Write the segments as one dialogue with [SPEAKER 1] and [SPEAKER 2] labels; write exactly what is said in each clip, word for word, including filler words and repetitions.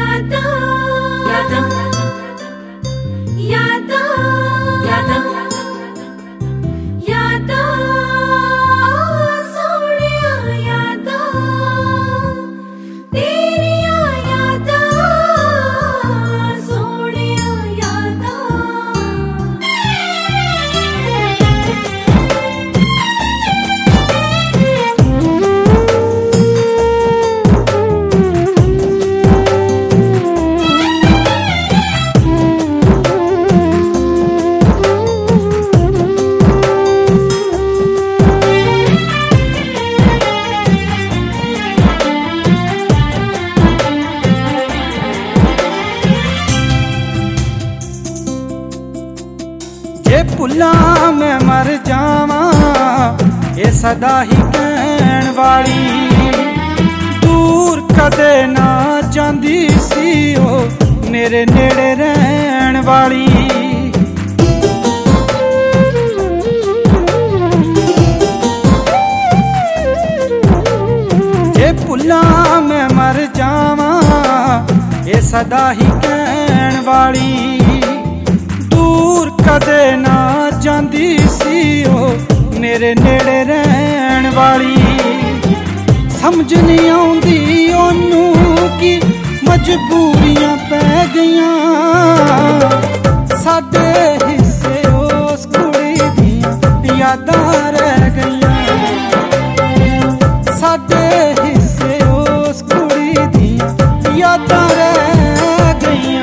[SPEAKER 1] जे भुला मैं मर जावा ये सदा ही कहण वाली, दूर कदे ना जांदी सी ओ मेरे नेड़े रहन वाली। जे भुला मैं मर जावा ये सदा ही कहण वाली, दूर कदे ना जांदी सी ओ मेरे नेड़े रहन वाली। समझ नहीं आउंदी ओनू की मजबूरियां पै गईयां, साडे हिस्से उस कुड़ी दी यादां रह गईयां, साडे हिस्से उस कुड़ी दी यादां रह गईयां।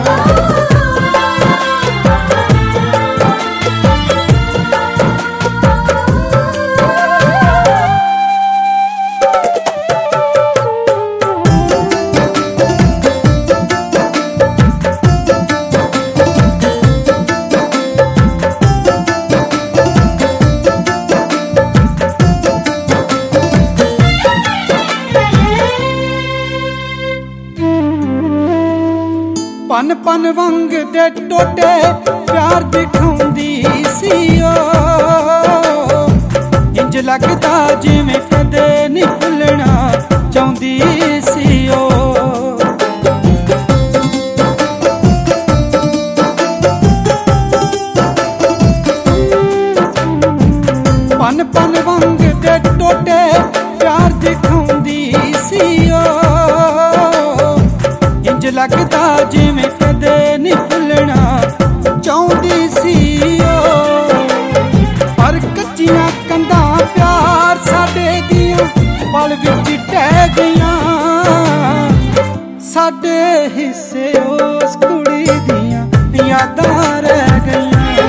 [SPEAKER 1] पन पन वंग दे टोटे प्यार दिखाउंदी सी ओ, इंज लगदा जिवें कदे नहीं भुलना चाहुंदी सी ओ। पन पन वंग दे टोटे प्यार दिखाउंदी सी ओ, इंज लगदा जिवें कदे नहीं भुलना चाहुंदी सी ओ। पर कच्चियां कंधां प्यार साडे दियां पल विच ढह गईयां, साडे हिस्से उस कुड़ी दियां यादां रह गईयां,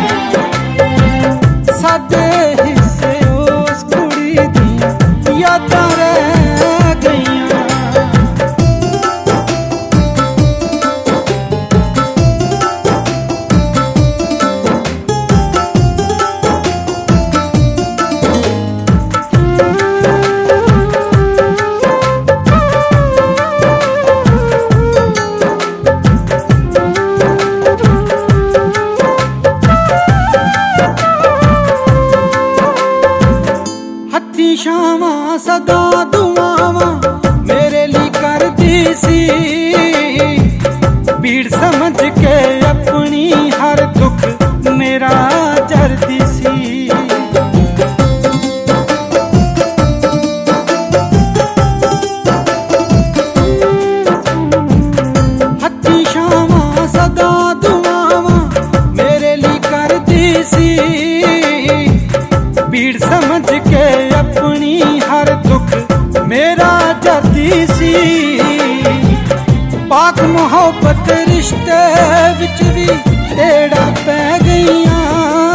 [SPEAKER 1] साडे हिस्से उस कुड़ी दियां यादां रह गईयां। शामां सदा दुआवां मेरे लिए करदी सी, भीड़ समझ के अपनी हर दुख मेरा जरदी सी। हत्थी शामां सदा दुआवां मेरे लिए करदी सी, भीड़ समझ के अपनी हर दुख मेरा जरदी सी। पाक मोहब्बत रिश्ते विच भी टेड़ा पै गईयां,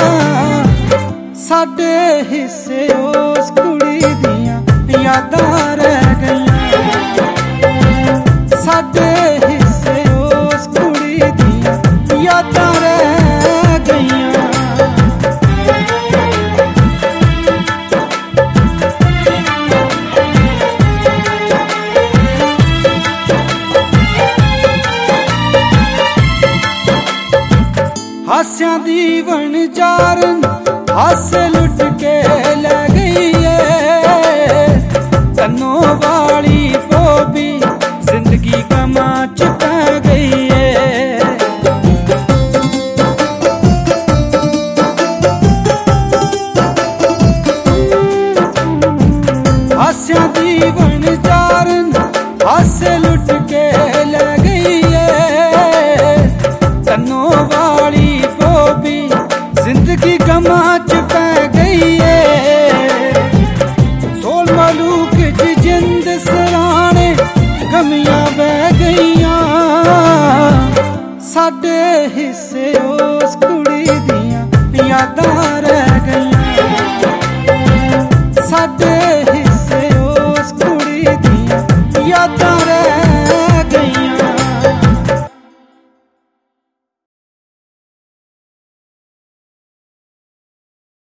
[SPEAKER 1] साडे हिस्से उस कुड़ी दियां यादां रह गईयां, साडे हिस्से उस कुड़ी दियां यादां रह गईयां। हास्यां दी वणजारन हासे लुट के ले गई है, तन्नों वाली बोबी जिंदगी गमां च जिंद सराणे गमियां बह गईयां, साडे हिस्से उस कुड़ी दियां यादां रह गईयां, साडे